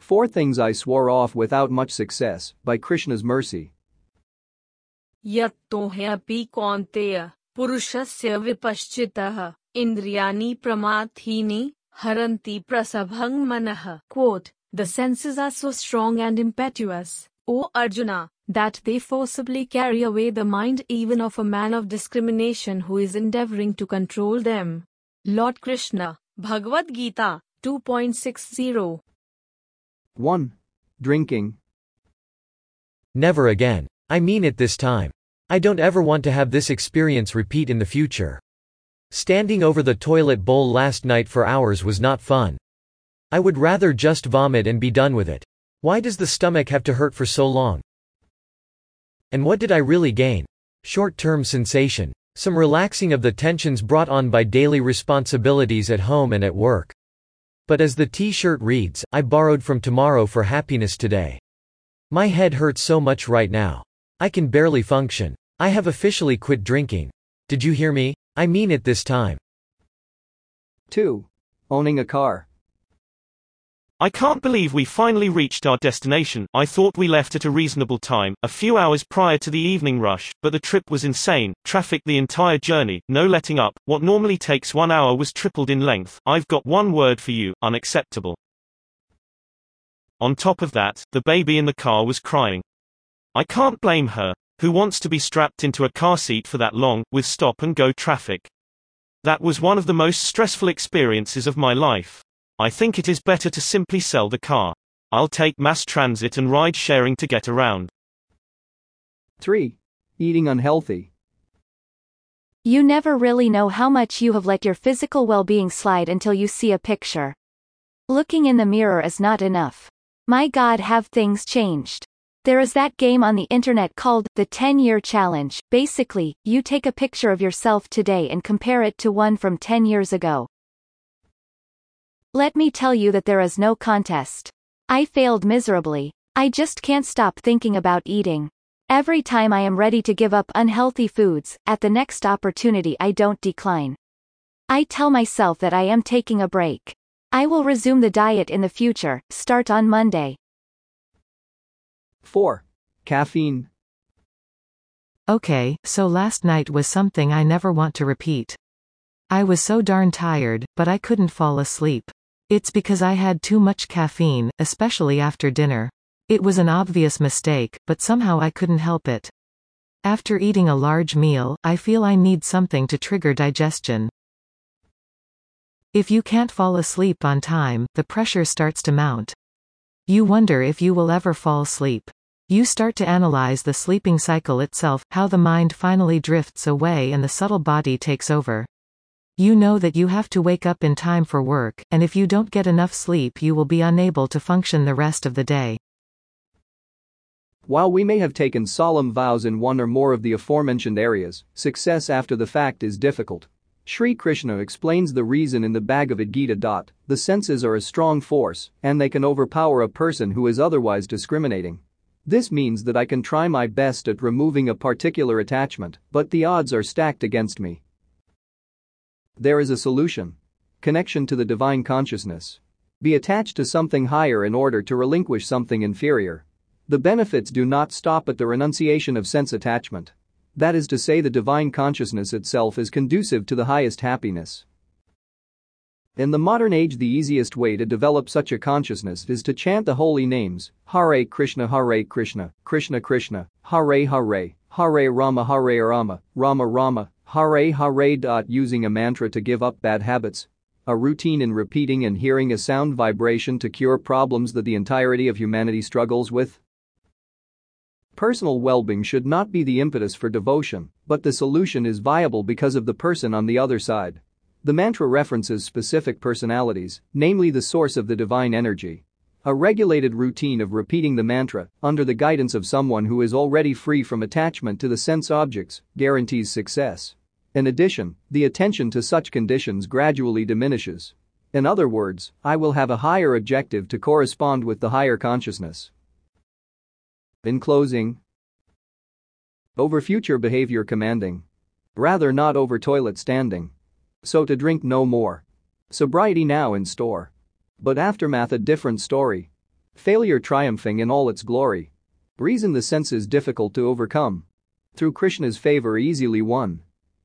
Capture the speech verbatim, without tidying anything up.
Four Things I Swore Off Without Much Success, by Krishna's Mercy. यत्तो ह्यपि कौन्तेय पुरुषस्य विपश्चितः इंद्रियाणि प्रमाथीनि हरन्ति प्रसभं मनः. Quote, the senses are so strong and impetuous, O Arjuna, that they forcibly carry away the mind even of a man of discrimination who is endeavoring to control them. Lord Krishna, Bhagavad Gita, two point six zero. one. Drinking. Never again. I mean it this time. I don't ever want to have this experience repeat in the future. Standing over the toilet bowl last night for hours was not fun. I would rather just vomit and be done with it. Why does the stomach have to hurt for so long? And what did I really gain? Short-term sensation. Some relaxing of the tensions brought on by daily responsibilities at home and at work. But as the t-shirt reads, I borrowed from tomorrow for happiness today. My head hurts so much right now. I can barely function. I have officially quit drinking. Did you hear me? I mean it this time. two. Owning a car. I can't believe we finally reached our destination. I thought we left at a reasonable time, a few hours prior to the evening rush, but the trip was insane. Traffic the entire journey, no letting up. What normally takes one hour was tripled in length. I've got one word for you: unacceptable. On top of that, the baby in the car was crying. I can't blame her. Who wants to be strapped into a car seat for that long, with stop-and-go traffic? That was one of the most stressful experiences of my life. I think it is better to simply sell the car. I'll take mass transit and ride-sharing to get around. three. Eating unhealthy. You never really know how much you have let your physical well-being slide until you see a picture. Looking in the mirror is not enough. My God, have things changed. There is that game on the internet called the ten-year challenge. Basically, you take a picture of yourself today and compare it to one from ten years ago. Let me tell you that there is no contest. I failed miserably. I just can't stop thinking about eating. Every time I am ready to give up unhealthy foods, at the next opportunity I don't decline. I tell myself that I am taking a break. I will resume the diet in the future, start on Monday. four. Caffeine. Okay, so last night was something I never want to repeat. I was so darn tired, but I couldn't fall asleep. It's because I had too much caffeine, especially after dinner. It was an obvious mistake, but somehow I couldn't help it. After eating a large meal, I feel I need something to trigger digestion. If you can't fall asleep on time, the pressure starts to mount. You wonder if you will ever fall asleep. You start to analyze the sleeping cycle itself, how the mind finally drifts away and the subtle body takes over. You know that you have to wake up in time for work, and if you don't get enough sleep you will be unable to function the rest of the day. While we may have taken solemn vows in one or more of the aforementioned areas, success after the fact is difficult. Sri Krishna explains the reason in the Bhagavad Gita. The senses are a strong force, and they can overpower a person who is otherwise discriminating. This means that I can try my best at removing a particular attachment, but the odds are stacked against me. There is a solution. Connection to the divine consciousness. Be attached to something higher in order to relinquish something inferior. The benefits do not stop at the renunciation of sense attachment. That is to say, the divine consciousness itself is conducive to the highest happiness. In the modern age, the easiest way to develop such a consciousness is to chant the holy names: Hare Krishna, Hare Krishna, Krishna Krishna, Hare Hare, Hare Rama, Hare Rama, Rama Rama, Hare Hare. Using a mantra to give up bad habits. A routine in repeating and hearing a sound vibration to cure problems that the entirety of humanity struggles with. Personal well-being should not be the impetus for devotion, but the solution is viable because of the person on the other side. The mantra references specific personalities, namely the source of the divine energy. A regulated routine of repeating the mantra, under the guidance of someone who is already free from attachment to the sense objects, guarantees success. In addition, the attention to such conditions gradually diminishes. In other words, I will have a higher objective to correspond with the higher consciousness. In closing, over future behavior commanding. Rather not over toilet standing. So to drink no more. Sobriety now in store. But aftermath a different story. Failure triumphing in all its glory. Reason the senses difficult to overcome. Through Krishna's favor easily won.